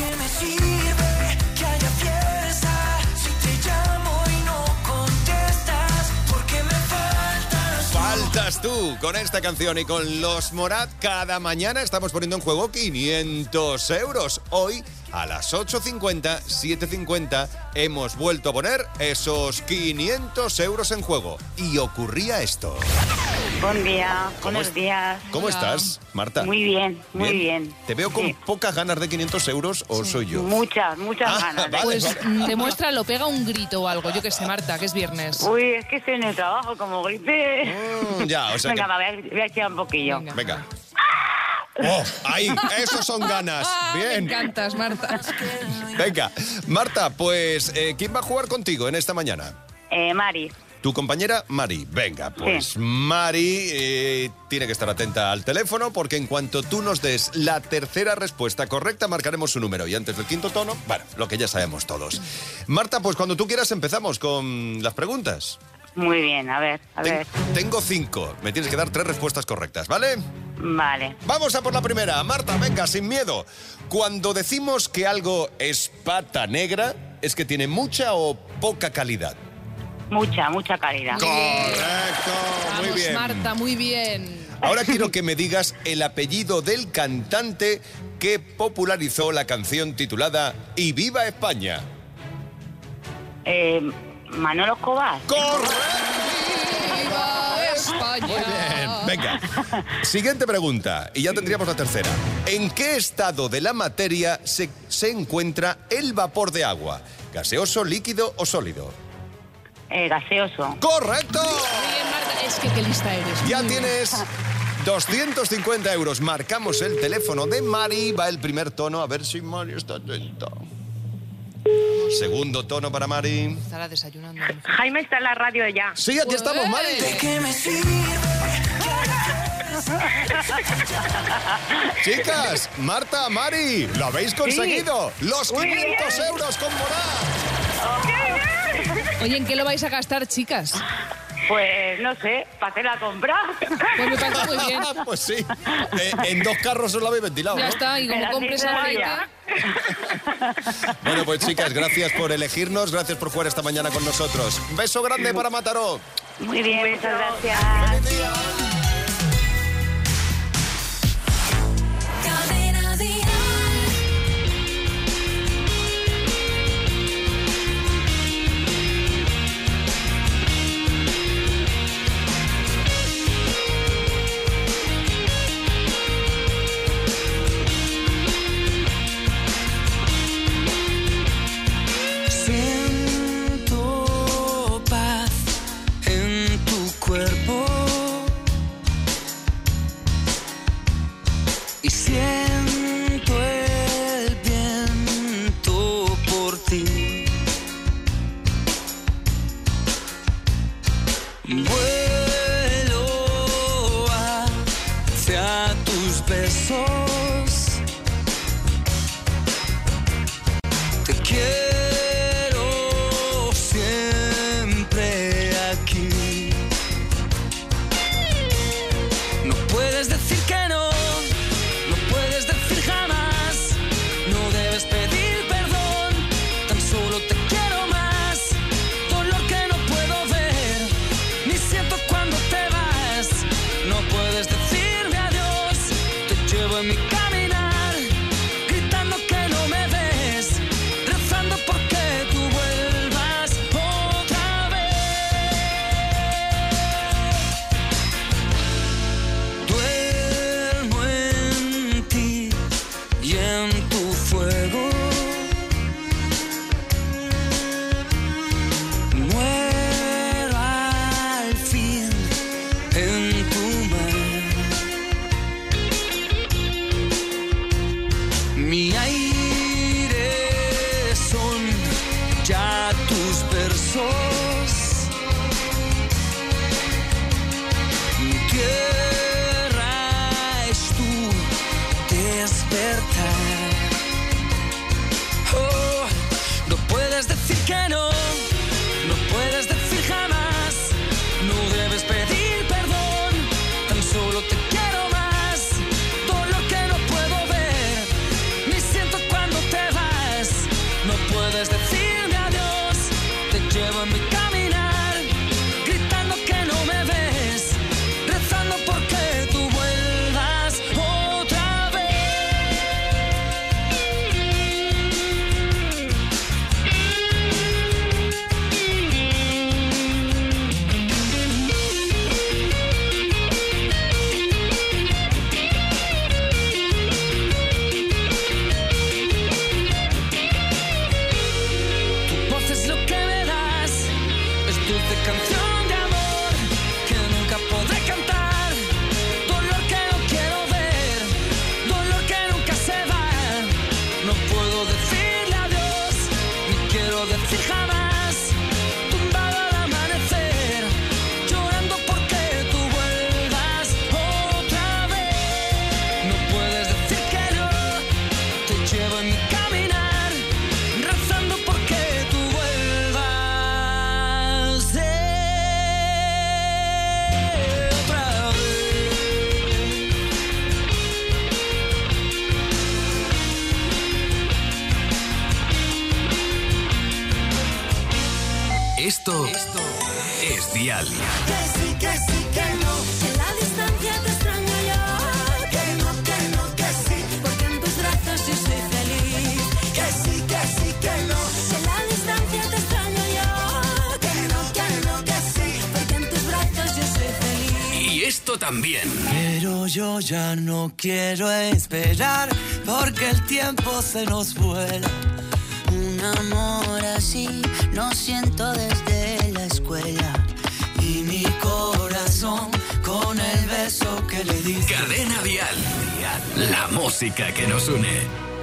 qué me sirve que haya fiesta si te llamo y no contestas? Porque me faltas. Faltas tú con esta canción y con los Morat. Cada mañana estamos poniendo en juego 500 euros. Hoy, a las 8:50, 7:50, hemos vuelto a poner esos 500 euros en juego. Y ocurría esto. Buen día, buenos días. ¿Cómo estás, Marta? Muy bien, muy bien. ¿Te veo con pocas ganas de 500 euros o soy yo? Muchas ganas. Vale, Pues demuéstralo, pega un grito o algo. Yo que sé, Marta, que es viernes. Uy, es que estoy en el trabajo, como grité. Ya, o sea Venga, que... voy a echar un poquillo. Venga. ¡Oh! ¡Ahí! ¡Esos son ganas! Bien. Me encantas, Marta. Venga, Marta, pues, ¿quién va a jugar contigo en esta mañana? Mari. Tu compañera Mari. Venga, pues Sí. Mari tiene que estar atenta al teléfono porque en cuanto tú nos des la tercera respuesta correcta marcaremos su número y antes del quinto tono, bueno, lo que ya sabemos todos. Marta, pues cuando tú quieras empezamos con las preguntas. Muy bien, a ver. Tengo 5, me tienes que dar 3 respuestas correctas, ¿vale? Vale. Vamos a por la primera. Marta, venga, sin miedo. Cuando decimos que algo es pata negra, ¿es que tiene mucha o poca calidad? Mucha calidad. Correcto, muy Vamos, bien. Marta, muy bien. Ahora quiero que me digas el apellido del cantante que popularizó la canción titulada Y viva España. Manolo Escobar. ¡Correcto! ¡Viva España! Muy bien, venga. Siguiente pregunta, y ya tendríamos la tercera. ¿En qué estado de la materia se encuentra el vapor de agua? ¿Gaseoso, líquido o sólido? Gaseoso. ¡Correcto! Muy bien, Marta. Es que qué lista eres. Ya Muy bien. tienes 250 euros. Marcamos el teléfono de Mari. Va el primer tono. A ver si Mari está atenta. Segundo tono para Mari. Estará desayunando. Jaime está en la radio ya. Sí, aquí estamos, Mari. ¿De qué me sirve? Chicas, Marta, Mari, lo habéis conseguido. Los Muy 500 bien. euros con Morat. Oye, ¿en qué lo vais a gastar, chicas? Pues no sé, para hacer la compra. Pues me parece muy bien. Pues sí. En 2 carros os lo habéis ventilado, Ya ¿no? está, y como Pero compres así aceite... vaya. Bueno, pues chicas, gracias por elegirnos, gracias por jugar esta mañana con nosotros. Un beso grande para Mataró. Muy bien, muchas gracias. Cadena Dial. Siento paz en tu cuerpo y siento el viento por ti. Vuelo hacia tus besos. Te quiero siempre aquí. No puedes decir que no, no puedes decir jamás. No debes pedir perdón, tan solo te quiero más. Dolor que no puedo ver, ni siento cuando te vas. No puedes decirme adiós, te llevo en mi caminar, gritando que no me ves, rezando porque tú vuelvas otra vez. Duermo en ti y en tu fuego. Muero al fin en tu mar. Mi aire son ya tus versos. Mi tierra es tu despertar. Oh, no puedes decir que no, no puedes decir jamás. No debes pedir perdón, tan solo te quiero más. Dolor que no puedo ver, ni siento cuando te vas. puedes decirme adiós. Te llevo en mi caminar, gritando que no me ves, rezando porque tú vuelvas otra vez. Tu voz es lo que me das, es dulce canción de amor que nunca podré cantar. Dolor que no quiero ver, dolor que nunca se va. No puedo decirle adiós, ni quiero decir jamás. Tumbado al amanecer, llorando porque tú vuelvas otra vez. No puedes decir que no, te llevo en mi caminar, rezando porque tú vuelvas otra vez. Esto es Dial. Que sí, que no. En la distancia te extraño yo. Que no, que sí. Porque en tus brazos yo soy feliz. Que sí, que no. En la distancia te extraño yo. Que no, que sí. Porque en tus brazos yo soy feliz. Y esto también. Pero yo ya no quiero esperar porque el tiempo se nos vuela. Un amor así lo siento desde la escuela. Y mi corazón con el beso que le diste. Cadena Dial. La música que nos une.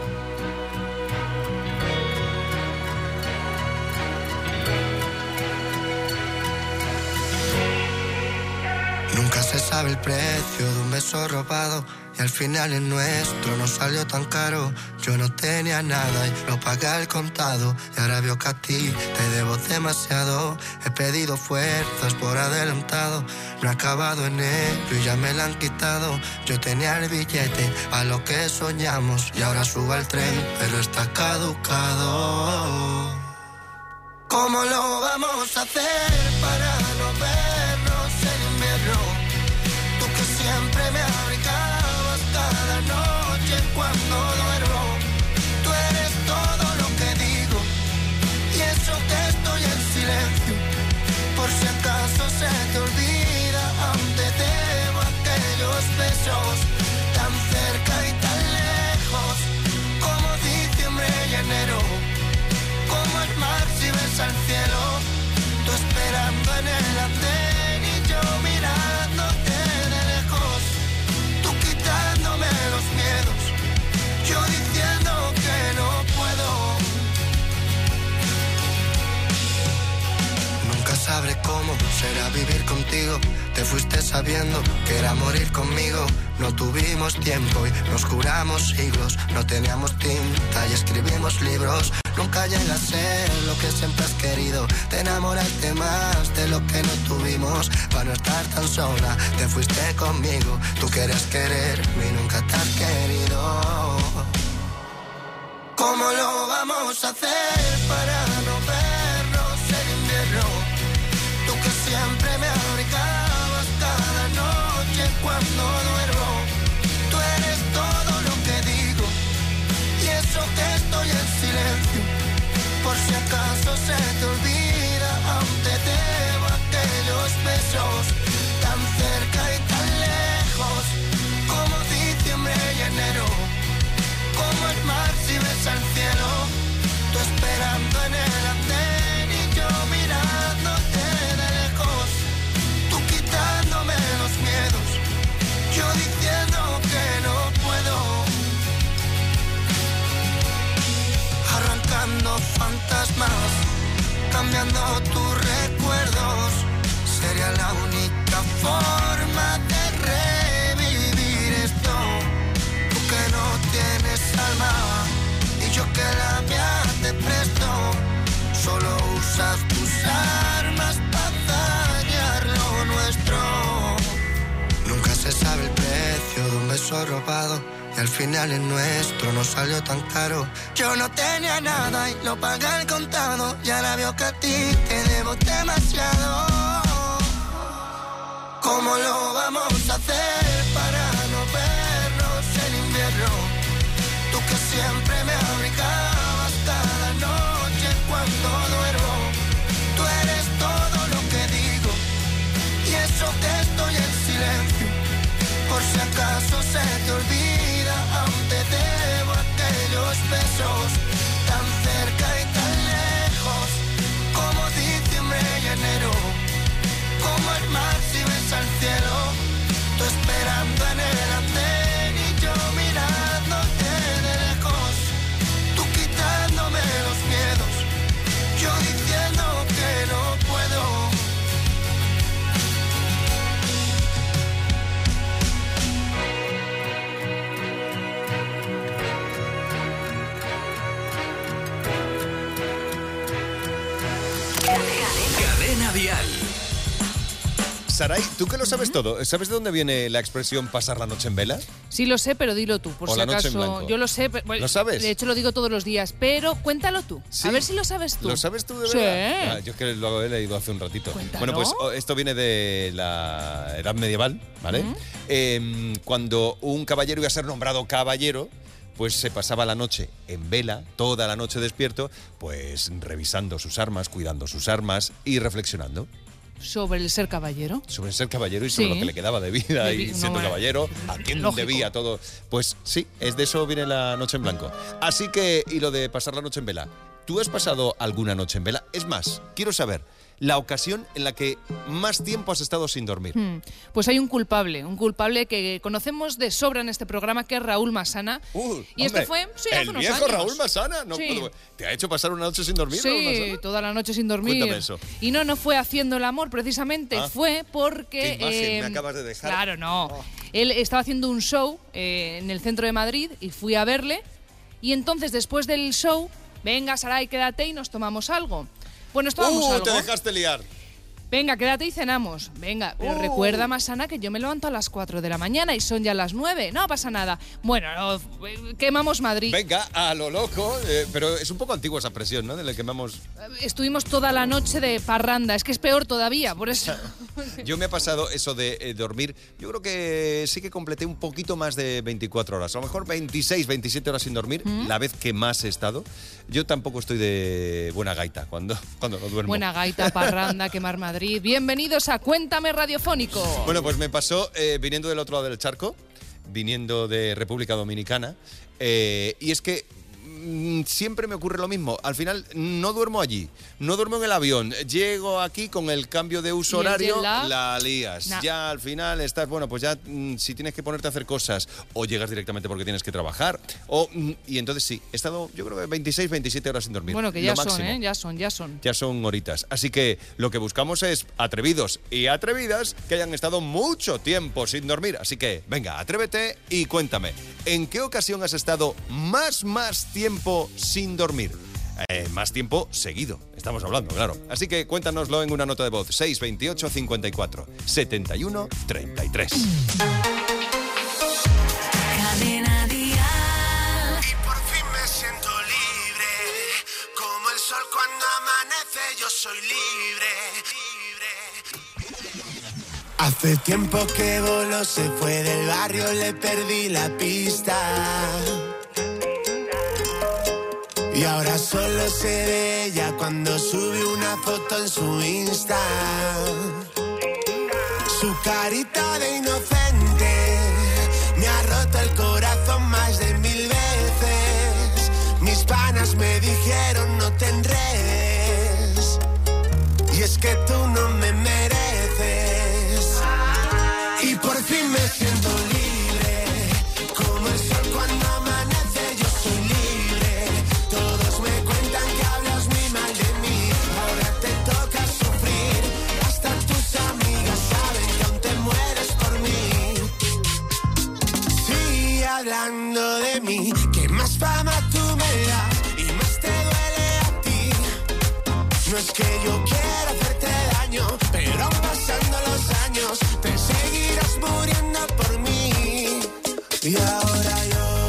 Nunca se sabe el precio de un beso robado y al final el nuestro no salió tan caro. Yo no tenía nada y lo pagué al contado y ahora veo que a ti te debo demasiado. He pedido fuerzas por adelantado, no he acabado en ello y ya me la han quitado. Yo tenía el billete a lo que soñamos y ahora subo al tren pero está caducado. ¿Cómo lo vamos a hacer para no vernos en invierno? Tú que siempre me abrigabas cada noche cuando duermo. Tú eres todo lo que digo y eso que estoy en silencio. Por si acaso se te olvida, aún te debo aquellos besos tan cerca y tan lejos, como diciembre y enero, como el mar si ves al cielo. Tú esperando en el andén y yo mirándote de lejos. Tú quitándome los miedos, yo diciendo que no puedo. Nunca sabré cómo será vivir contigo. Te fuiste sabiendo que era morir conmigo. No tuvimos tiempo y nos juramos siglos. No teníamos tinta y escribimos libros. Nunca llega a ser lo que siempre has querido. Te enamoraste más de lo que no tuvimos. Para no estar tan sola, te fuiste conmigo. Tú querías quererme y nunca te has querido. ¿Cómo lo vamos a hacer para no vernos en invierno? Tú que siempre me abrigabas cada noche cuando duermo. Tú eres todo lo que digo y eso que estoy en silencio. Por si acaso se te olvida, aún te debo aquellos besos tan cerca y tan lejos, como diciembre y enero, como el mar si ves al cielo. Tú esperando en el andén y yo mirándote de lejos. Tú quitándome los miedos, yo diciendo que no puedo. Arrancando fantasmas, cambiando tus recuerdos. Sería la única forma de revivir esto. Tú que no tienes alma y yo que la mía te presto. Solo usas tus armas para dañar lo nuestro. Nunca se sabe el precio de un beso robado y y al final el nuestro no salió tan caro. Yo no tenía nada y lo pagué al contado, y ahora veo que a ti te debo demasiado. ¿Cómo lo vamos a hacer para no vernos en invierno? Tú que siempre me abrigabas cada noche cuando duermo. Tú eres todo lo que digo y eso que estoy en silencio. Por si acaso se te olvida, aún te debo aquellos besos tan cerca y tan lejos, como diciembre y enero, como el mar si ves al cielo. Tú esperando en el andén y yo mirándote de lejos, tú quitándome los miedos, yo diciendo que no puedo. Cadena Dial. Saray, ¿tú que lo sabes todo? ¿Sabes de dónde viene la expresión pasar la noche en vela? Sí lo sé, pero dilo tú, por O si la noche en acaso. blanco. Yo lo sé. ¿Lo sabes? De hecho, lo digo todos los días, pero cuéntalo tú. ¿Sí? A ver si lo sabes tú. ¿Lo sabes tú de Sí. verdad? Yo es que lo he leído hace un ratito. Cuéntalo. Bueno, pues esto viene de la edad medieval, ¿vale? Cuando un caballero iba a ser nombrado caballero, pues se pasaba la noche en vela, toda la noche despierto, pues revisando sus armas, cuidando sus armas y reflexionando Sobre el ser caballero. sobre ser caballero y sobre Sí. lo que le quedaba de vida De y vi- siendo no, caballero, a quién lógico. debía todo. Pues sí, es de eso viene la noche en blanco. Así que, y lo de pasar la noche en vela, ¿tú has pasado alguna noche en vela? Es más, quiero saber la ocasión en la que más tiempo has estado sin dormir. Pues hay un culpable que conocemos de sobra en este programa, que es Raúl Masana. Y esto Hombre, fue, sí, hace el unos viejo años. Raúl Masana. No Sí. puedo- ¿Te ha hecho pasar una noche sin dormir, Raúl Sí, Masana? toda la noche sin dormir. Cuéntame eso. Y no fue haciendo el amor, precisamente. Ah. Fue porque... Qué imagen me acabas de dejar. Claro, no. Oh. Él estaba haciendo un show en el centro de Madrid y fui a verle. Y entonces, después del show, venga, Saray, quédate y nos tomamos algo. Bueno, nos tomamos algo. Te dejaste liar. Venga, quédate y cenamos. Venga, pero recuerda, Masana, que yo me levanto a las 4 de la mañana y son ya las 9. No pasa nada. Bueno, quemamos Madrid. Venga, a lo loco. Pero es un poco antigua esa presión, ¿no? De la que quemamos. Estuvimos toda la noche de parranda. Es que es peor todavía, por eso. Yo me ha pasado eso de dormir. Yo creo que sí que completé un poquito más de 24 horas. A lo mejor 26, 27 horas sin dormir, la vez que más he estado. Yo tampoco estoy de buena gaita cuando no duermo. Buena gaita, parranda, quemar Madrid. Bienvenidos a Cuéntame Radiofónico. Bueno, pues me pasó viniendo del otro lado del charco, viniendo de República Dominicana, y es que siempre me ocurre lo mismo. Al final no duermo allí, no duermo en el avión. Llego aquí con el cambio de uso ¿Y el horario, jet lag? la lías. Nah. Ya al final estás, bueno, pues ya si tienes que ponerte a hacer cosas o llegas directamente porque tienes que trabajar. Y entonces sí, he estado yo creo que 26, 27 horas sin dormir. Bueno, que lo ya son, máximo. Ya son. Ya son horitas. Así que lo que buscamos es atrevidos y atrevidas que hayan estado mucho tiempo sin dormir. Así que, venga, atrévete y cuéntame, ¿en qué ocasión has estado más tiempo sin dormir? Más tiempo seguido, estamos hablando, claro. Así que cuéntanoslo en una nota de voz. 628 54 71 33. Cadena Dial. Y por fin me siento libre, como el sol cuando amanece, yo soy libre. Hace tiempo que voló, se fue del barrio, le perdí la pista. Y ahora solo sé de ella cuando sube una foto en su Insta. Su carita de inocente me ha roto el corazón más de 1000 veces. Mis panas me dijeron no te enredes, y es que tú no me mereces. Y por fin me siento libre, como el sol cuando amanece, yo soy libre. Todos me cuentan que hablas muy mal de mí, ahora te toca sufrir. Hasta tus amigas saben que aún te mueres por mí. Sigue hablando de mí, que más fama tú me das y más te duele a ti. No es que yo quiera hacerte daño, pero pasando los años te seguirás muriendo por mí. Y ahora yo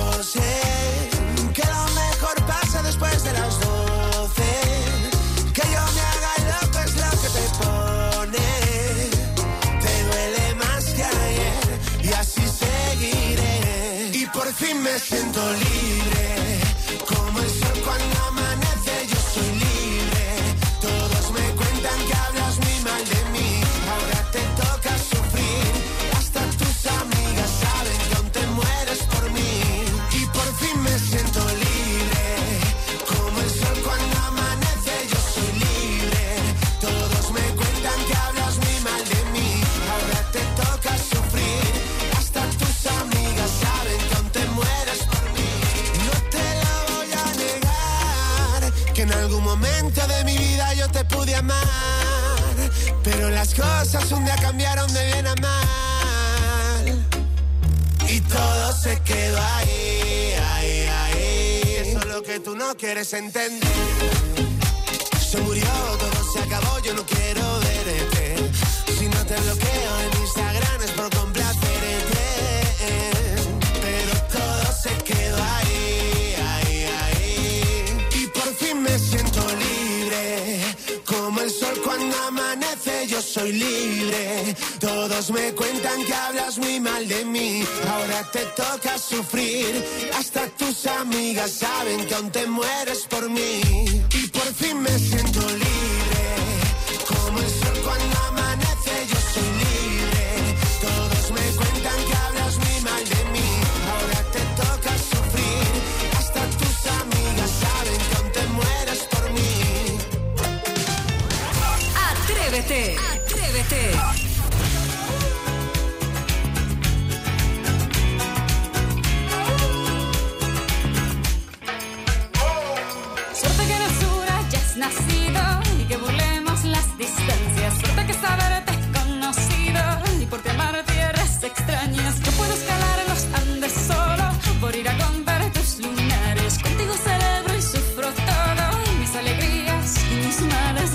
que en algún momento de mi vida yo te pude amar, pero las cosas un día cambiaron de bien a mal y todo se quedó ahí, ahí, ahí. Eso es lo que tú no quieres entender. Se murió, todo se acabó, yo no quiero verte. Si no te bloqueo en Instagram es por complacerte, pero todo se quedó ahí, ahí, ahí. Y por fin me siento libre, como el sol cuando amanece, yo soy libre. Todos me cuentan que hablas muy mal de mí, ahora te toca sufrir. Hasta tus amigas saben que aún te mueres por mí. Y por fin me siento libre, como el sol cuando amanece, yo soy libre. Todos me cuentan que hablas muy mal de mí, ahora te toca sufrir. Hasta tus amigas saben que aún te mueres por mí. Atrévete, atrévete. Suerte que no dura, ya has nacido y que burlemos las distancias. Suerte que saberte he conocido y por ti amar tierras extrañas. Yo puedo escalar los Andes solo por ir a contar tus lunares. Contigo celebro y sufro todo, mis alegrías y mis males.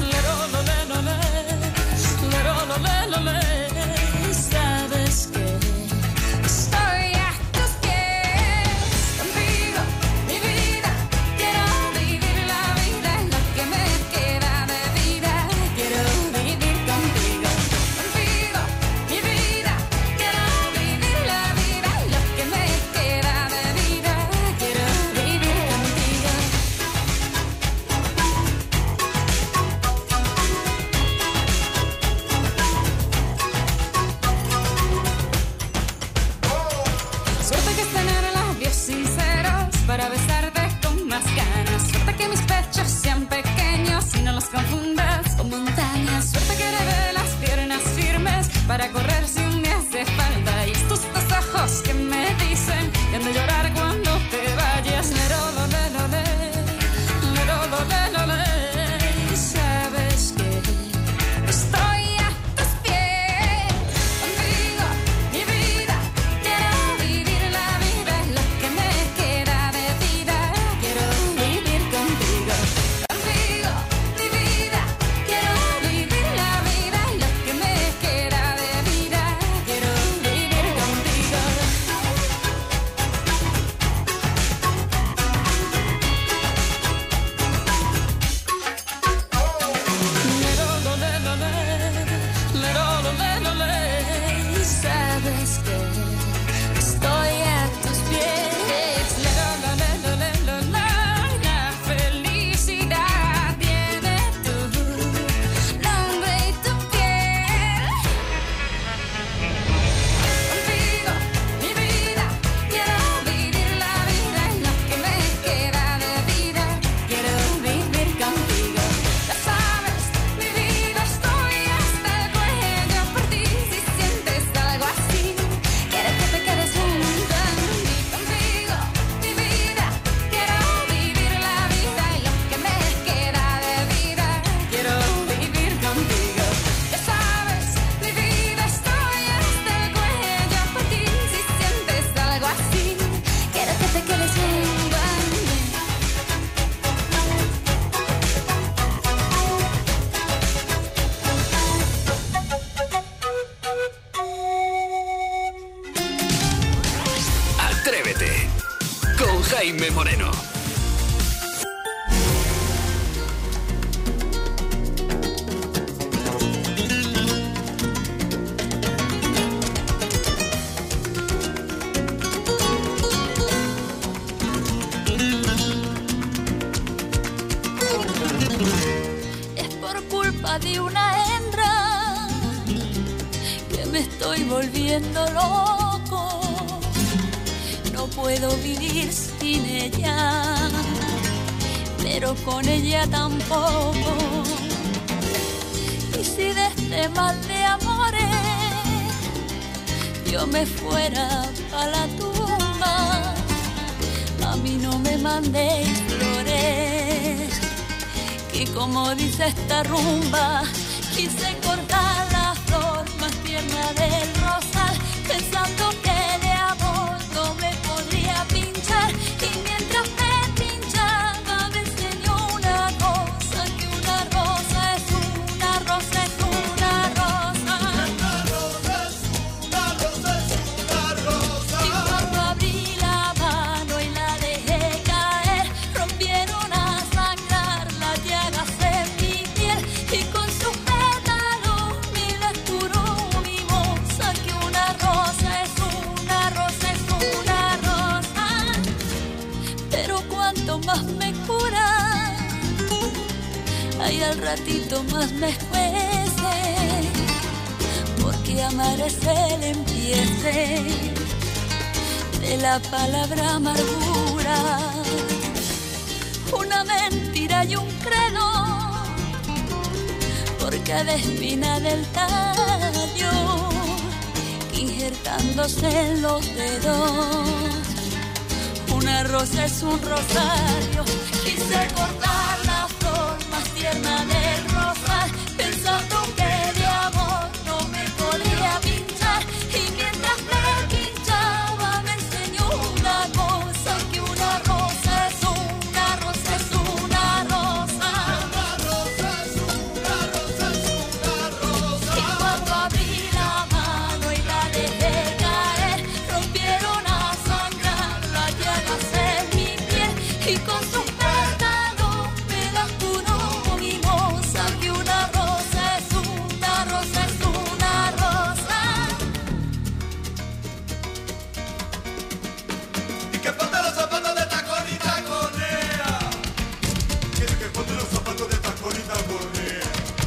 Sabes que estoy a tus pies. Contigo, mi vida, quiero vivir la vida, lo que me queda de vida. Quiero vivir contigo. Contigo, mi vida, quiero vivir la vida, lo que me queda de vida. Quiero vivir contigo. Suerte que es tener labios sinceros para besarte con más ganas. Suerte que mis pechos sean pequeños y no los confundas con montañas. Suerte que heredé las piernas firmes para correr si un día hace falta. Y estos dos ojos que me dicen que han de llorar cuando te vayas. Sabes que estoy a tus pies. Contigo, mi vida, quiero vivir la vida, lo que me queda de vida. Quiero vivir contigo. Contigo, mi vida, quiero vivir la vida, lo que me queda de vida. Quiero vivir contigo. Sabes que estoy a tus pies. La felicidad tiene tu nombre y tu piel. Contigo, mi vida, quiero vivir la vida, lo que me queda de vida. Quiero vivir contigo. Ya sabes, mi vida, estoy hasta el cuello por ti. Si sientes algo así, quiero que te quedes junto a mí. Contigo, mi vida, quiero vivir la vida y lo que me queda de vida. Quiero vivir contigo. Ya sabes, mi vida, estoy hasta el cuello por ti. Si sientes algo así, quiero que te quedes junto a mí. Atrévete con Jaime Moreno. Es por culpa de una hembra que me estoy volviendo loco. No puedo vivir sin ella, pero con ella tampoco. Y si de este mal de amores yo me fuera pa' la tumba, a mí no me mandéis flores, Y como dice esta rumba, quise cortar la flor más tierna del rosal, pensando que de amor no me podría pinchar. Y mientras me pinchaba me enseñó una cosa, que una rosa es una rosa es una rosa. Una rosa es una rosa es una rosa. Y cuando abrí la mano y la dejé caer, rompieron a sangrar las llagas en mi piel. Y con sus pétalos mi las curó mi moza, que una rosa es una rosa es una rosa. Pero cuanto más me cura, ay, al ratito más me escuece, porque amar es el empiece de la palabra amargura. Una mentira y un credo por cada espina del tallo, injertándose en los dedos. Una rosa es un rosario. Quise cortar la flor más tierna del rosal, pensando que de amor no me podía pinchar. Y mientras me pinchaba me enseñó una cosa, que una rosa es una rosa es una rosa. Una rosa es una rosa es una rosa. Y cuando abrí la mano y la dejé caer, rompieron a sangrar las llagas en mi piel. Y con sus pétalos me las curó mi moza, que una rosa es una rosa es una rosa. Y que ponte los zapatos de tacón y taconea. Quiere que ponte los zapatos de tacón y taconea.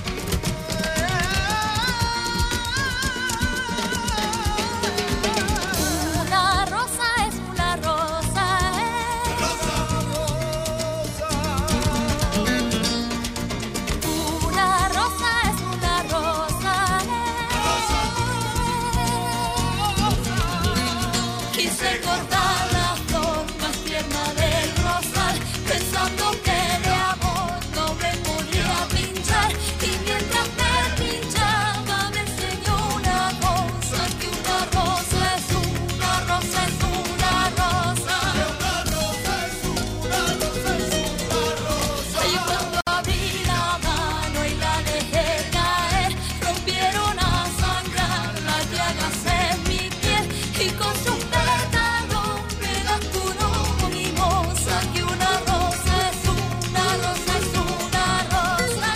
Una rosa es una rosa, Una rosa es una rosa, Quise cortar la flor más tierna del rosal, pensando que de amor no me podía pinchar. Y mientras me pinchaba me enseñó una cosa, que una rosa es una rosa es una rosa. Una rosa es una rosa es una rosa. Y cuando abrí la mano y la dejé caer, rompieron a sangrar las llagas en mi piel. Y con sus pétalos me las curó mi moza, que una rosa es una rosa es una rosa.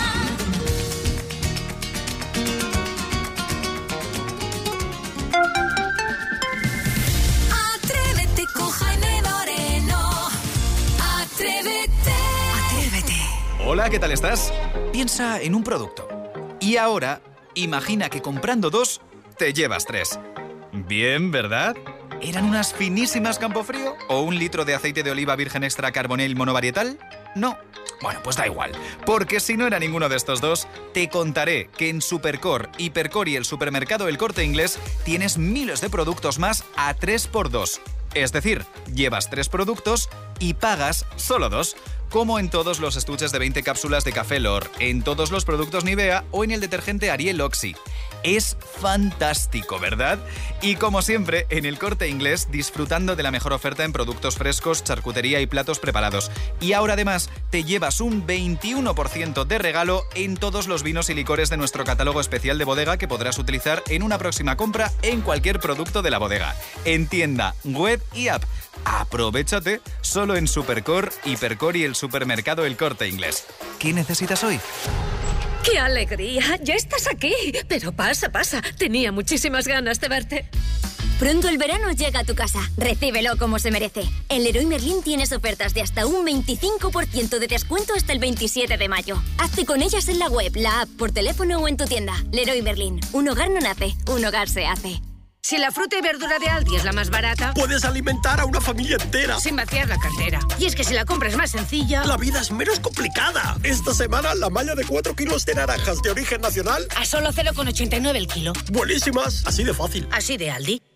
Atrévete con Jaime Moreno. Atrévete. Hola, ¿qué tal estás? Piensa en un producto. Y ahora, imagina que comprando 2, te llevas 3. Bien, ¿verdad? ¿Eran unas finísimas Campofrío? ¿O un litro de aceite de oliva virgen extra carbonel monovarietal? No. Bueno, pues da igual. Porque si no era ninguno de estos 2, te contaré que en Supercor, Hipercor y el supermercado El Corte Inglés tienes miles de productos más a 3x2. Es decir, llevas 3 productos y pagas solo 2. Como en todos los estuches de 20 cápsulas de Café Lor, en todos los productos Nivea o en el detergente Ariel Oxy. Es fantástico, ¿verdad? Y como siempre, en El Corte Inglés, disfrutando de la mejor oferta en productos frescos, charcutería y platos preparados. Y ahora además te llevas un 21% de regalo en todos los vinos y licores de nuestro catálogo especial de bodega, que podrás utilizar en una próxima compra en cualquier producto de la bodega. En tienda, web y app. Aprovechate solo en Supercor, Hipercor y el supermercado El Corte Inglés. ¿Qué necesitas hoy? ¡Qué alegría! ¡Ya estás aquí! Pero pasa, pasa. Tenía muchísimas ganas de verte. Pronto el verano llega a tu casa. Recíbelo como se merece. En Leroy Merlin tienes ofertas de hasta un 25% de descuento hasta el 27 de mayo. Hazte con ellas en la web, la app, por teléfono o en tu tienda. Leroy Merlin. Un hogar no nace, un hogar se hace. Si la fruta y verdura de Aldi es la más barata, puedes alimentar a una familia entera sin vaciar la cartera. Y es que si la compra es más sencilla, la vida es menos complicada. Esta semana la malla de 4 kilos de naranjas de origen nacional a solo 0,89 el kilo. Buenísimas, así de fácil. Así de Aldi.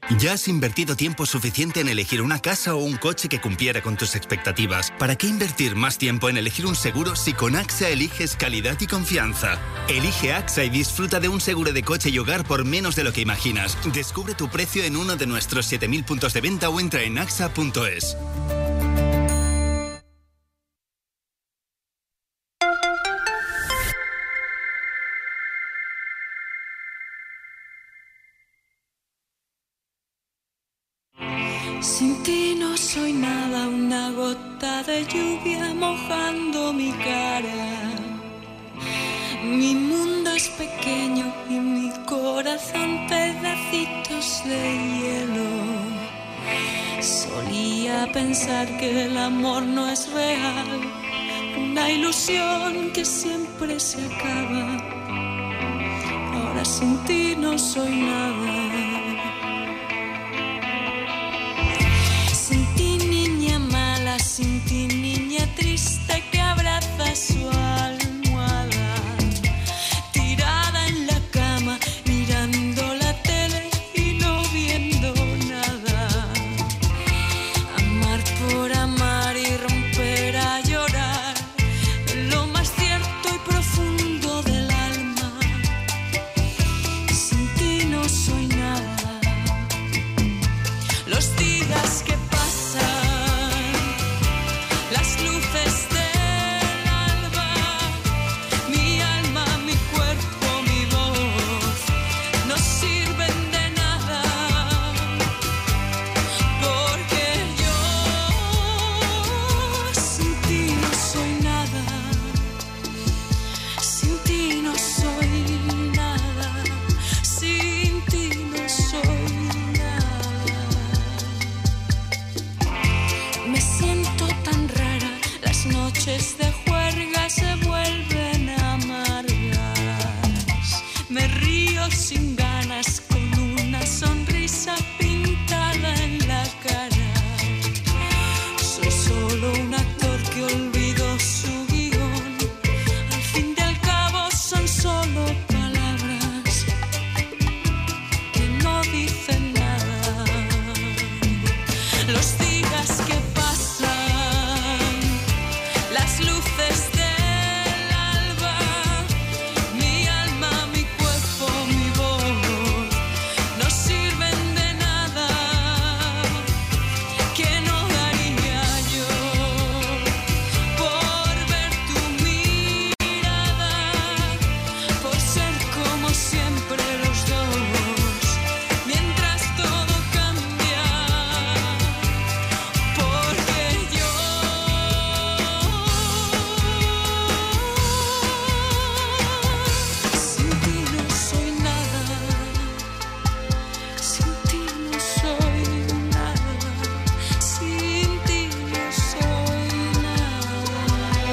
Ya has invertido tiempo suficiente en elegir una casa o un coche que cumpliera con tus expectativas. ¿Para qué invertir más tiempo en elegir un seguro si con AXA eliges calidad y confianza? Elige AXA y disfruta de un seguro de coche y hogar por menos de lo que imaginas. Descubre tu precio en uno de nuestros 7.000 puntos de venta o entra en axa.es. Sin ti no soy nada, una gota de lluvia mojando mi cara. Mi mundo es pequeño y mi corazón pedacitos de hielo. Solía pensar que el amor no es real, una ilusión que siempre se acaba. Ahora sin ti no soy nada. Sin ti, niña triste que abraza su almohada, tirada en la cama, mirando la tele y no viendo nada. Amar por amar y romper a llorar, en lo más cierto y profundo del alma. Sin ti no soy nada. Los días que pasan, las luces del alba, mi alma, mi cuerpo, mi voz, no sirven de nada, porque yo sin ti no soy nada, sin ti no soy nada, sin ti no soy nada. Me siento tan rara, las noches de juerga se vuelven amargas. Me río sin ganas con una sonrisa pintada en la cara. Soy solo un actor que olvidó su guión. Al fin y al cabo son solo palabras que no dicen nada. Los días que pasan, las luces del alba, mi alma, mi cuerpo, mi voz, no sirven de nada, que no daría yo por ver tu mirada, por ser como siempre los dos, mientras todo cambia, porque yo sin ti no soy nada, sin ti no soy nada, sin ti no soy nada.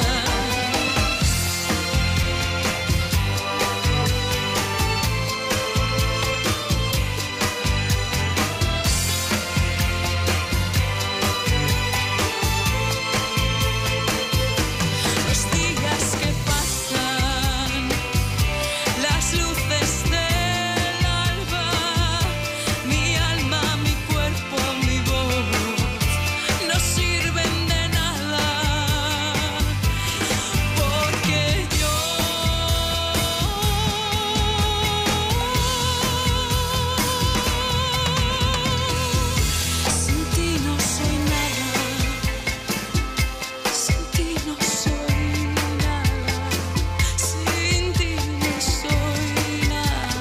Los días que pasan, las luces del alba, mi alma, mi cuerpo, mi voz, no sirven de nada, porque yo sin ti no soy nada, sin ti no soy nada, sin ti no soy nada.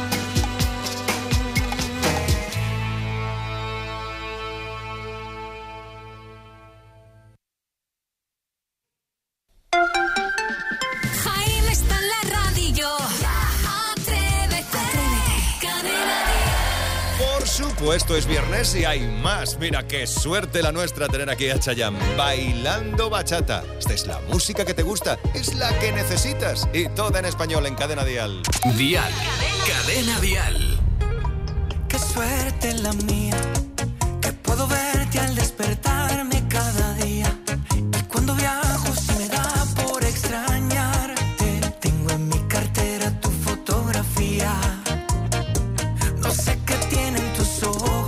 Jaime está en la radio. Atrévete. Cadena Por supuesto, es viernes y hay más. Mira qué suerte la nuestra tener aquí a Chayanne bailando bachata. Esta es la música que te gusta, es la que necesitas. Y toda en español en Cadena Dial. Dial. Cadena Dial. Qué suerte la mía, que puedo verte al despertarme cada día. Y cuando viajo se me da por extrañarte. Tengo en mi cartera tu fotografía. No sé qué tienen tus ojos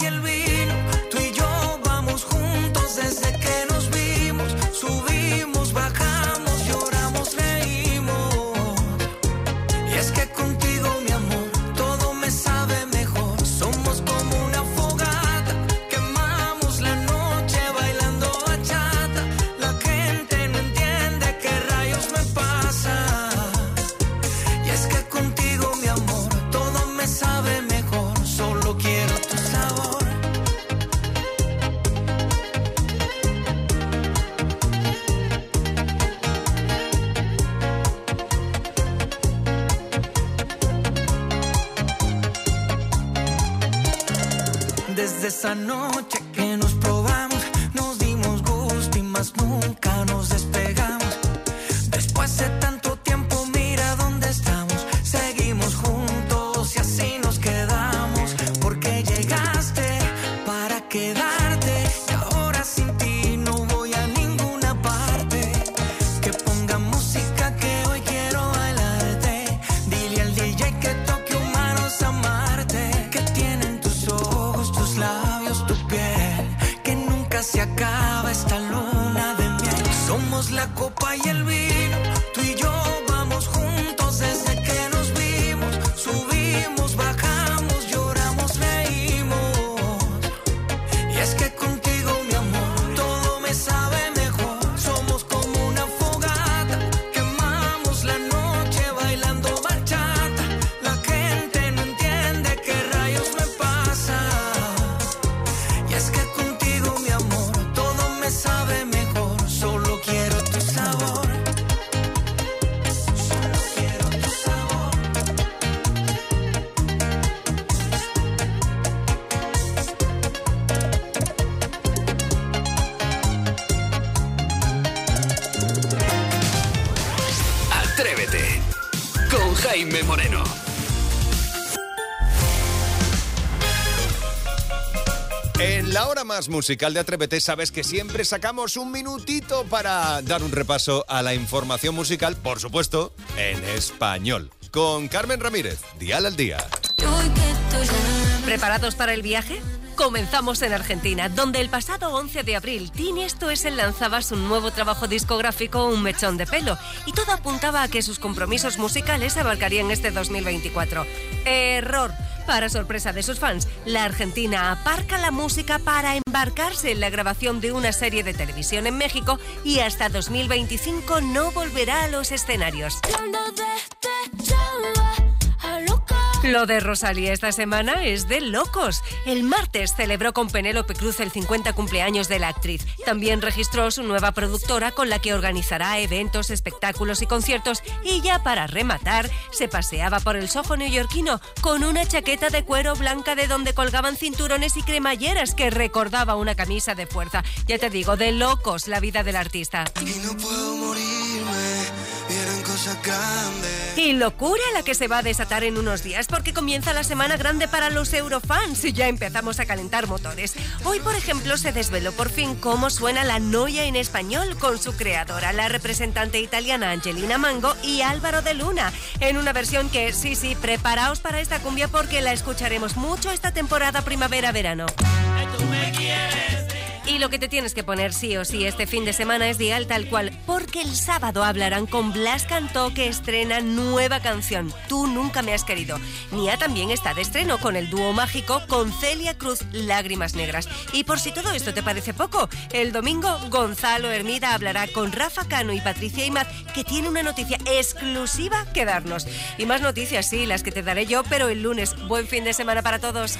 el vino. Tú y yo vamos juntos desde que nos vimos. Subimos, bajamos, lloramos, reímos. Y es que contigo, mi amor, todo me sabe mejor. Somos como una fogata, quemamos la noche bailando bachata. La gente no entiende qué rayos me pasa. Y es que contigo, mi amor, todo me sabe mejor. Solo quiero tu sabor. Desde esa noche que nos probamos, nos dimos gusto y más nunca nos despegamos. Después de tanto tiempo, mira dónde estamos. Seguimos juntos y así nos quedamos. Porque llegaste para quedarte y ahora sin ti no voy a ninguna parte. Que ponga música que hoy quiero bailarte. Dile al DJ que toque humanos amarte. Que tienen tus ojos, tus labios, tu piel. Que nunca se acaba esta luna de miel. Somos la copa y el vino. Tú y yo vamos juntos desde que nos vimos. Subimos, bajamos, lloramos, reímos. Y es que contigo, mi amor, todo me sabe mejor. Somos como una fogata, quemamos la noche bailando bachata. La gente no entiende qué rayos me pasa. Y es que contigo, mi amor, todo me sabe mejor. Solo quiero tu sabor. Solo quiero tu sabor. Atrévete con Jaime Moreno. En la hora más musical de Atrévete sabes que siempre sacamos un minutito para dar un repaso a la información musical, por supuesto, en español. Con Carmen Ramírez, Dial al Día. ¿Preparados para el viaje? Comenzamos en Argentina, donde el pasado 11 de abril Tiesto lanzaba su nuevo trabajo discográfico Un mechón de pelo, y todo apuntaba a que sus compromisos musicales abarcarían este 2024. Error. Para sorpresa de sus fans, la Argentina aparca la música para embarcarse en la grabación de una serie de televisión en México y hasta 2025 no volverá a los escenarios. Lo de Rosalía esta semana es de locos. El martes celebró con Penélope Cruz el 50 cumpleaños de la actriz. También registró su nueva productora con la que organizará eventos, espectáculos y conciertos. Y ya para rematar, se paseaba por el Soho neoyorquino con una chaqueta de cuero blanca de donde colgaban cinturones y cremalleras que recordaba una camisa de fuerza. Ya te digo, de locos la vida del artista. Y no puedo morirme, vieron cosas grandes. Y locura la que se va a desatar en unos días, porque comienza la semana grande para los eurofans y ya empezamos a calentar motores. Hoy, por ejemplo, se desveló por fin cómo suena la Noia en español con su creadora, la representante italiana Angelina Mango y Álvaro de Luna, en una versión que, sí, preparaos para esta cumbia porque la escucharemos mucho esta temporada primavera-verano. Y lo que te tienes que poner sí o sí este fin de semana es Dial tal cual, porque el sábado hablarán con Blas Cantó, que estrena nueva canción, Tú nunca me has querido. Nia también está de estreno con el dúo mágico con Celia Cruz, Lágrimas Negras. Y por si todo esto te parece poco, el domingo Gonzalo Hermida hablará con Rafa Cano y Patricia Imaz, que tiene una noticia exclusiva que darnos. Y más noticias, sí, las que te daré yo, pero el lunes. Buen fin de semana para todos.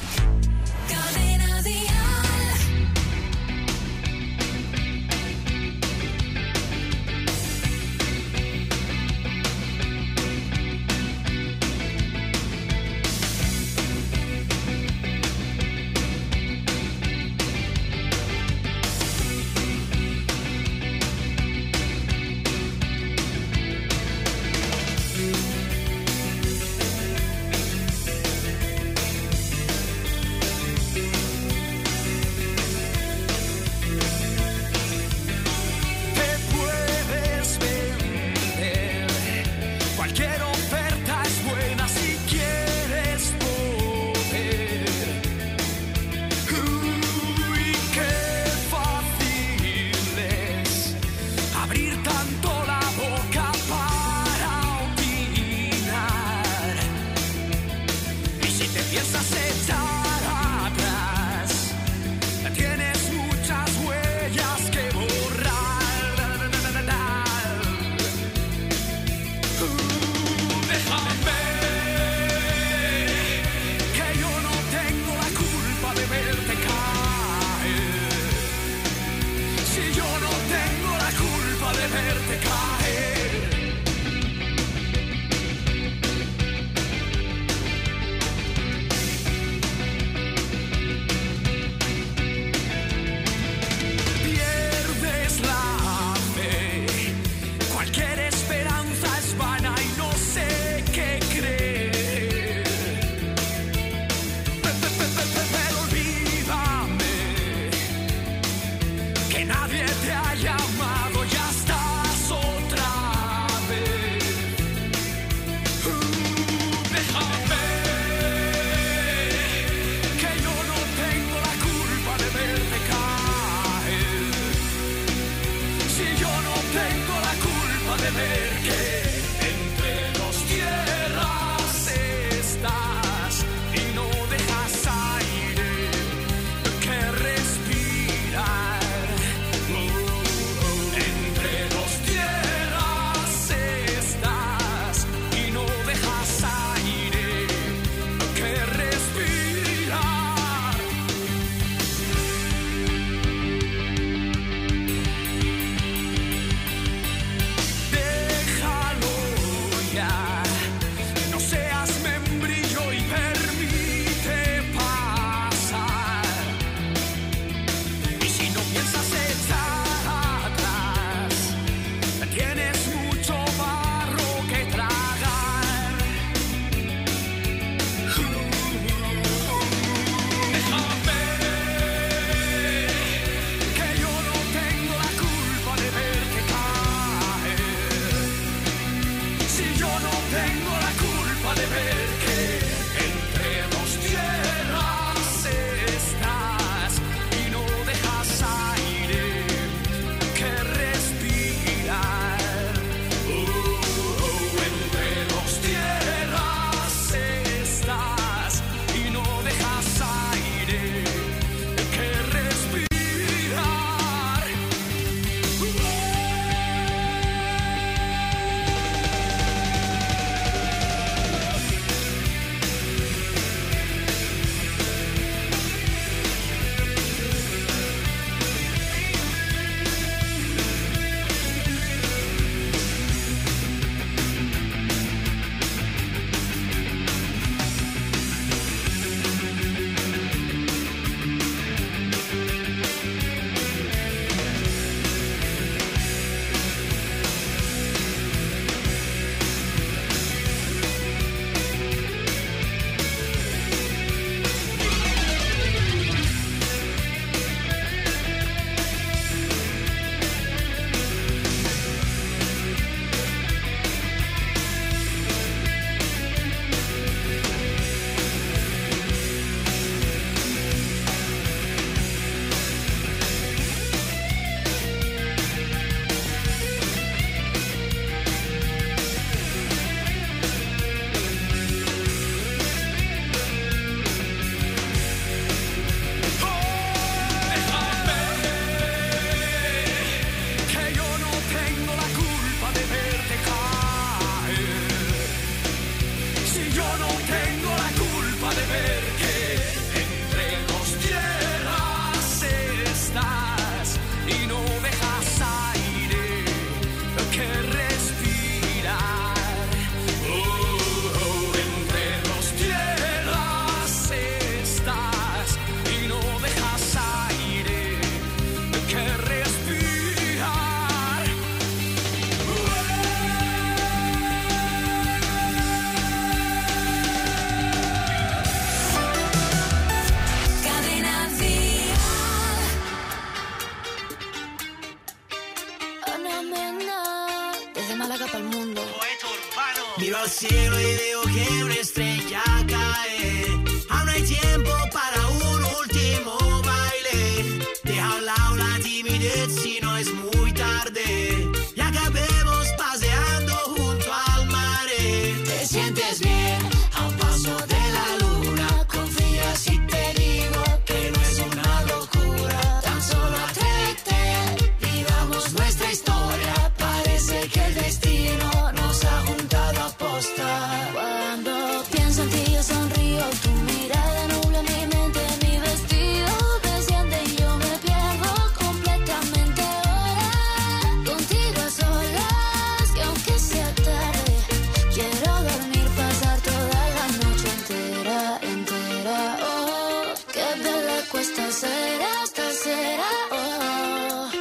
Miro al cielo y veo que una estrella cae. Aún hay tiempo para un último baile. Deja a un lado la timidez si no es muy tarde. Y acabemos paseando junto al mar. Te sientes bien a un paso de la luna. Confía si te digo que no es una locura. Tan solo atrévete, vivamos nuestra historia. Parece que el destino nos ha juntado a posta. Cuando pienso en ti yo sonrío, tu mirada nubla mi mente, mi vestido desciende y yo me pierdo completamente ahora. Contigo a solas, y aunque sea tarde, quiero dormir, pasar toda la noche entera, entera. Oh, qué bella cuesta ser esta será. Oh.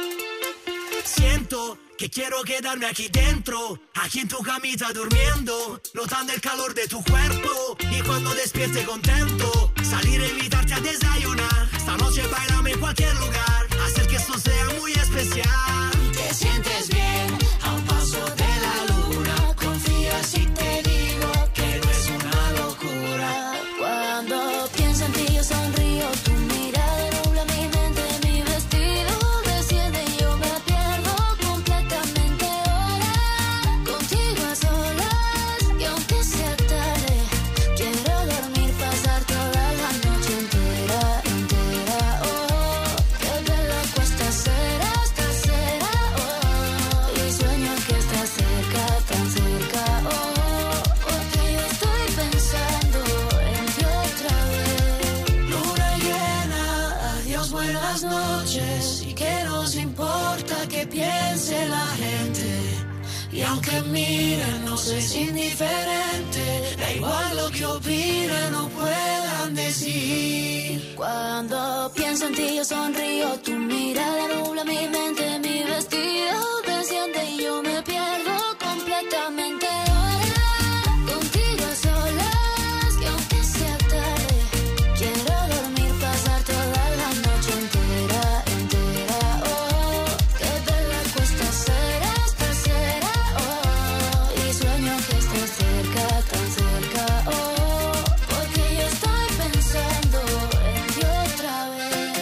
Siento que quiero quedarme aquí dentro, aquí en tu camita durmiendo, notando el calor de tu cuerpo. Y cuando despierte contento, salir a invitarte a desayunar. Esta noche bailame en cualquier lugar, hacer que esto sea muy especial. Te sientes bien a un paso de la luna. Confía si te digo que no es una locura. Cuando pienso en ti yo sonrío, tu mirada nubla mi mente, mi vestido desciende y yo me pierdo completamente ahora. Contigo a solas, y aunque sea tarde, quiero dormir, pasar toda la noche entera, entera. Oh, qué bella cuesta ser hasta será. Oh, y sueño que estás cerca, tan cerca. Oh, porque yo estoy pensando en ti otra vez. Luna llena, adiós, buenas noches. Y que nos importa que piense la gente. Y aunque miren, no es indiferente. Da igual lo que opinen o puedan decir. Cuando pienso en ti yo sonrío, tu mirada nubla mi mente, mi vestido desciende y yo me pierdo completamente ahora. Contigo a solas, y aunque sea tarde, quiero dormir, pasar toda la noche entera, entera. Oh, qué bella cuesta ser hasta será. Oh, y sueño que estás cerca, tan cerca. Oh, porque yo estoy pensando en ti otra vez.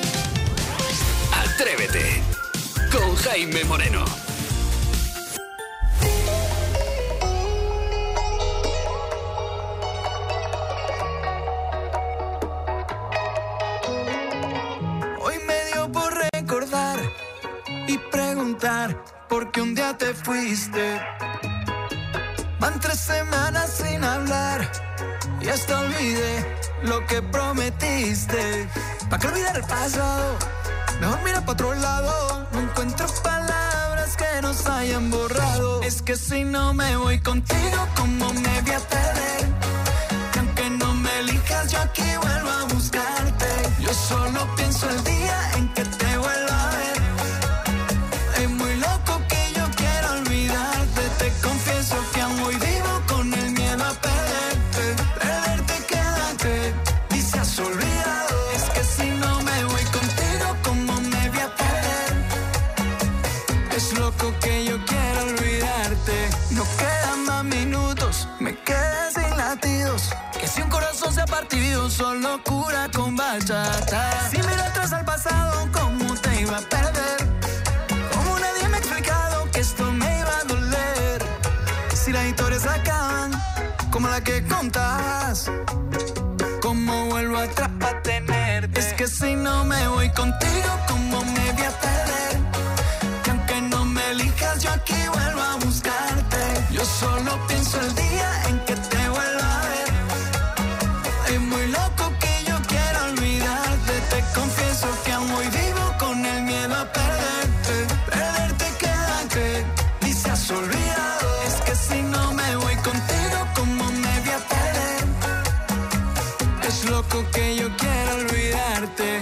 Atrévete con Jaime Moreno. Hoy me dio por recordar y preguntar por qué un día te fuiste. Van 3 semanas sin hablar y hasta olvidé lo que prometiste. ¿Para qué olvidar el pasado? Mejor mira para otro lado. No encuentro palabras que nos hayan borrado. Es que si no me voy contigo, ¿cómo me voy a perder? Que aunque no me elijas, yo aquí vuelvo a buscarte. Yo solo pienso el día en que te vuelva a ver. Es muy loco que yo quiera olvidarte. Te confieso que aún hoy vivo con el miedo a perderte. Perderte queda que ni se has olvidado. Es que si no me voy contigo, ¿cómo me voy a perder? Es loco que yo quiera olvidarte. No quedan más minutos, me quedé sin latidos. Que si un corazón se ha partido, solo cura con bachata. Si miro atrás al pasado, ¿cómo te iba a perder? Como nadie me ha explicado que esto me iba a doler. Si las historias acaban, como la que contabas, ¿cómo vuelvo atrás para tenerte? Es que si no me voy contigo, ¿cómo me voy a perder? Que aunque no me elijas, yo aquí vuelvo a buscarte. Yo solo pienso el día en que te vuelva a ver. Es muy loco que yo quiera olvidarte. Te confieso que aún hoy vivo con el miedo a perderte. Perderte queda que ni se has olvidado. Es que si no me voy contigo, ¿cómo me voy a perder? Es loco que yo quiera olvidarte.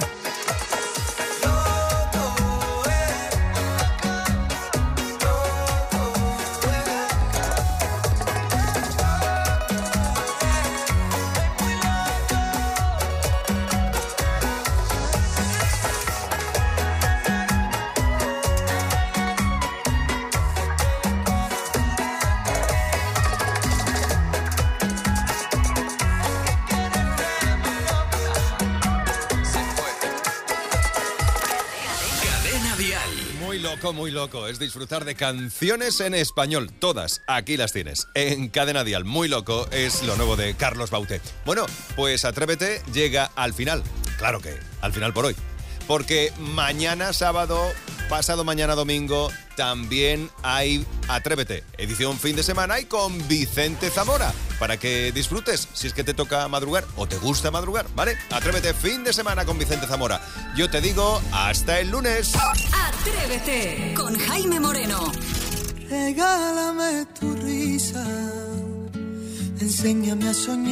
muy loco. Es disfrutar de canciones en español. Todas, aquí las tienes. En Cadena Dial, Muy Loco es lo nuevo de Carlos Baute. Bueno, pues Atrévete llega al final. Claro que al final por hoy. Porque mañana sábado, pasado mañana domingo, también hay Atrévete, edición fin de semana y con Vicente Zamora, para que disfrutes si es que te toca madrugar o te gusta madrugar, ¿vale? Atrévete fin de semana con Vicente Zamora. Yo te digo, hasta el lunes. Atrévete con Jaime Moreno. Regálame tu risa, enséñame a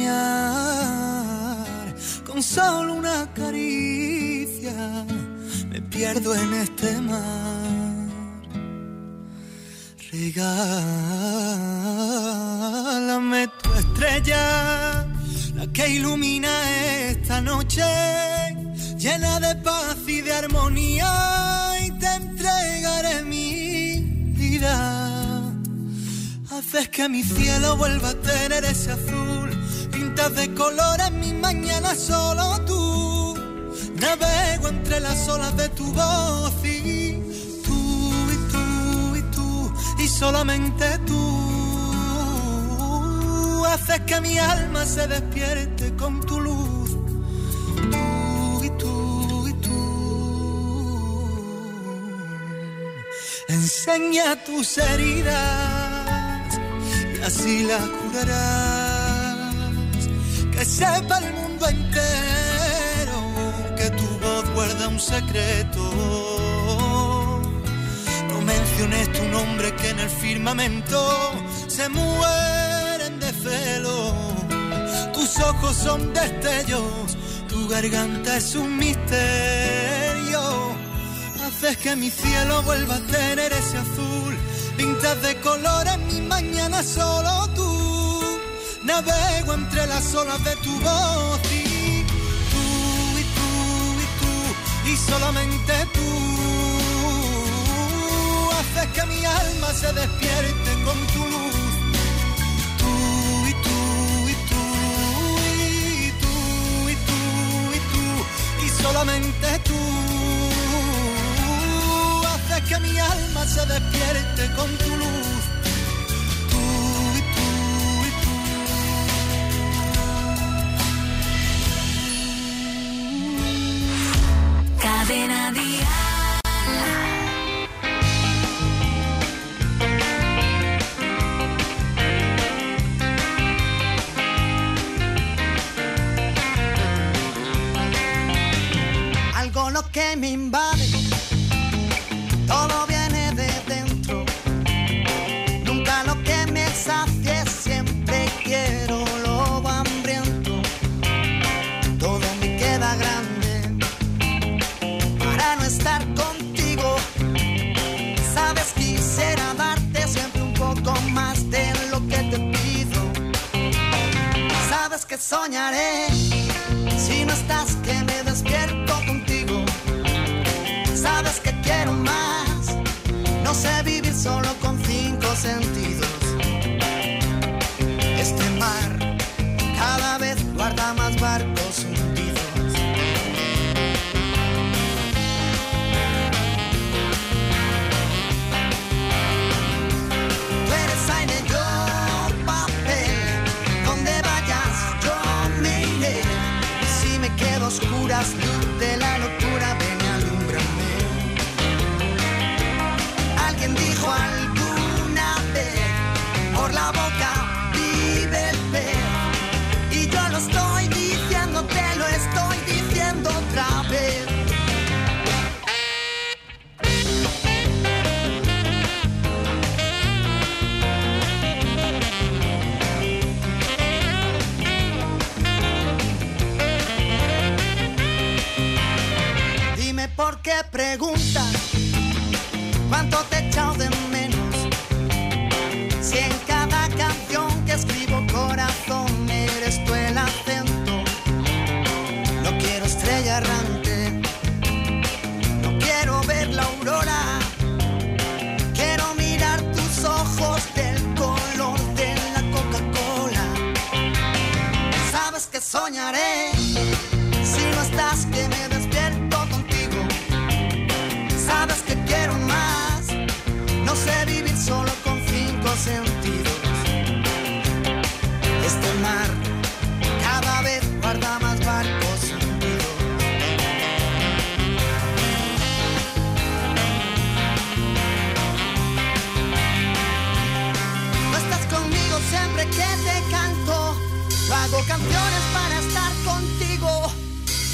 soñar, con solo una caricia me pierdo en este mar. Regálame tu estrella, la que ilumina esta noche, llena de paz y de armonía, y te entregaré mi vida. Haces que mi cielo vuelva a tener ese azul, pintas de colores mis mañanas solo tú. Navego entre las olas de tu voz y tú, y tú, y tú, y solamente tú. Haces que mi alma se despierte con tu luz. Tú, y tú, y tú. Enseña tus heridas y así las curarás. Que sepa el mundo entero que tu voz guarda un secreto. No menciones tu nombre, que en el firmamento se mueren de celo. Tus ojos son destellos, tu garganta es un misterio. Haces que mi cielo vuelva a tener ese azul, pintas de colores mis mañanas solo tú. Navego entre las olas de tu voz y tú, y tú, y tú, y solamente tú. Haces que mi alma se despierte con tu luz. Tú, y tú, y tú, y tú, y tú, y tú, y solamente tú. Haces que mi alma se despierte con tu luz. Cadena Dial. Algo lo que me invade, todo viene de dentro. Nunca lo que me sacie, siempre quiero lo hambriento. Todo me queda grande para no estar contigo. Sabes, quisiera darte siempre un poco más de lo que te pido. Sabes que soñaré si no estás, que me despierto contigo. Sabes que quiero más, no sé vivir solo con 5 sentidos. Este mar cada vez guarda más barcos hundidos. Tú eres aire, yo papel, donde vayas yo me iré. Y si me quedo a oscuras, luz de la locura, ven y alúmbrame. Alguien dijo alguna vez, por la boca vive el pez. Y yo lo estoy diciendo, te lo estoy diciendo otra vez. Dime por qué preguntas cuánto te he echado de menos. Si en cada canción que escribo, corazón, eres tú el acento. No quiero estrella errante, no quiero ver la aurora. Quiero mirar tus ojos del color de la Coca-Cola. Sabes que soñaré si no estás, que me despierto contigo. Sabes que quiero más,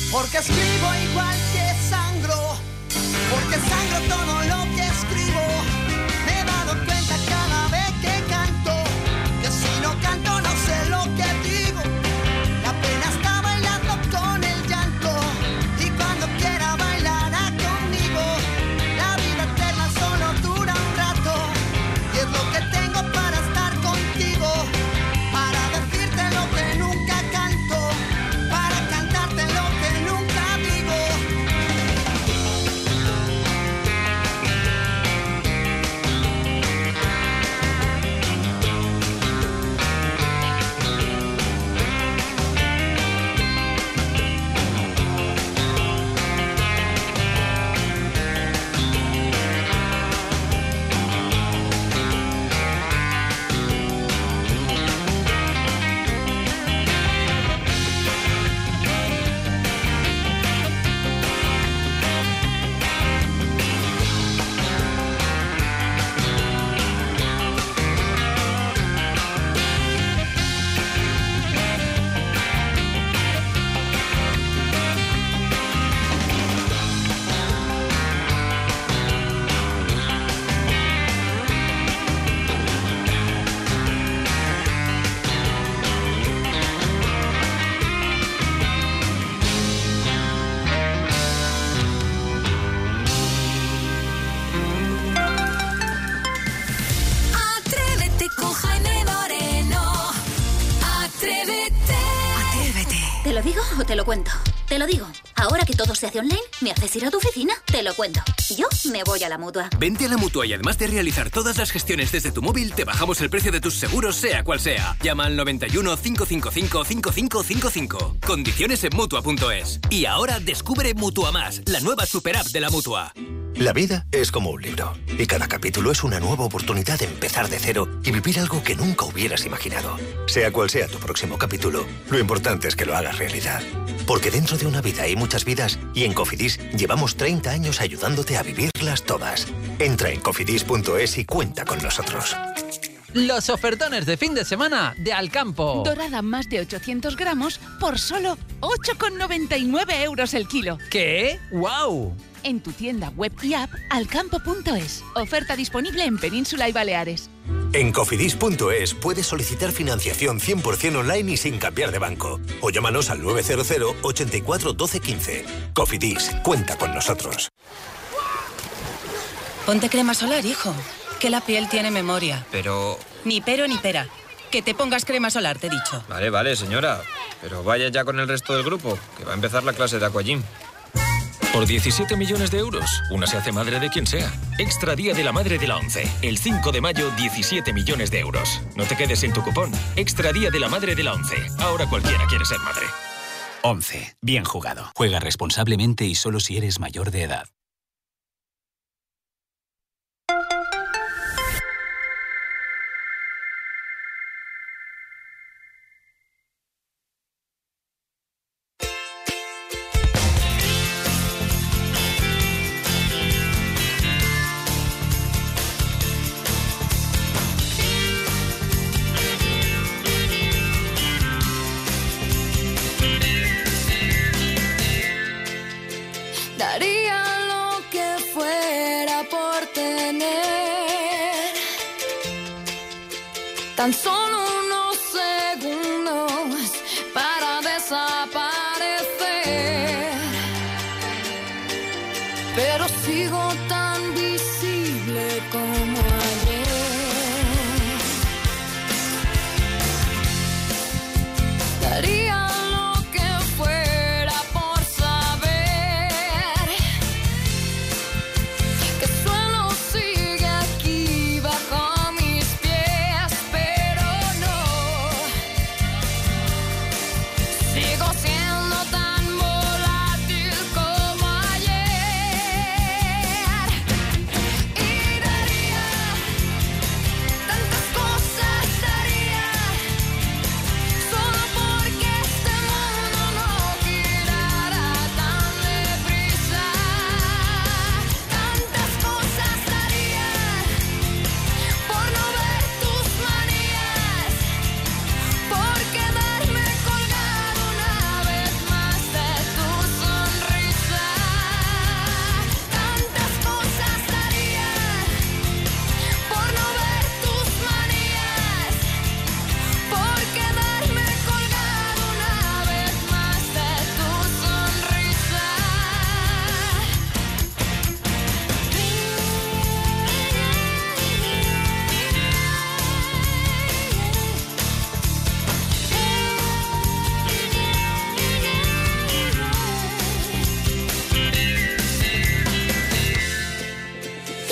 Porque escribo igual que sangro, porque sangro todo lo que escribo. Me he dado cuenta cada vez que canto, que si no canto no sé lo que digo. La pena está bailando con el llanto, y cuando quiera bailará conmigo. La vida eterna solo dura un rato, y es lo que tengo para estar contigo, para decirte lo que nunca canto, para cantarte lo que nunca digo. Atrévete con Jaime Moreno. Atrévete. Atrévete. ¿Te lo digo o te lo cuento? Te lo digo. Ahora que todo se hace online, ¿me haces ir a tu oficina? Te lo cuento. Yo me voy a la Mutua. Vente a la Mutua y además de realizar todas las gestiones desde tu móvil, te bajamos el precio de tus seguros, sea cual sea. Llama al 91 555 5555. Condiciones en Mutua.es. Y ahora descubre Mutua Más, la nueva super app de la Mutua. La vida es como un libro, y cada capítulo es una nueva oportunidad de empezar de cero y vivir algo que nunca hubieras imaginado. Sea cual sea tu próximo capítulo, lo importante es que lo hagas realidad. Porque dentro de una vida hay muchas vidas, y en Cofidis llevamos 30 años ayudándote a vivirlas todas. Entra en cofidis.es y cuenta con nosotros. Los ofertones de fin de semana de Alcampo. Dorada más de 800 gramos por solo 8,99 euros el kilo. ¿Qué? ¡Guau! En tu tienda web y app alcampo.es. Oferta disponible en Península y Baleares. En cofidis.es puedes solicitar financiación 100% online y sin cambiar de banco. O llámanos al 900 84 12 15. Cofidis, cuenta con nosotros. Ponte crema solar, hijo, que la piel tiene memoria. Pero... Ni pero ni pera. Que te pongas crema solar, te he dicho. Vale, señora. Pero vaya ya con el resto del grupo, que va a empezar la clase de aquagym. Por 17 millones de euros, una se hace madre de quien sea. Extra Día de la Madre de la ONCE. El 5 de mayo, 17 millones de euros. No te quedes sin tu cupón. Extra Día de la Madre de la ONCE. Ahora cualquiera quiere ser madre. ONCE. Bien jugado. Juega responsablemente y solo si eres mayor de edad. Daría lo que fuera por tener tan solo unos segundos para desaparecer. Pero sigo tan visible como ayer. Daría lo que fuera por saber que el suelo sigue aquí bajo mis pies, pero no. Sigo siendo tan volátil como ayer. Y daría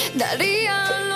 daría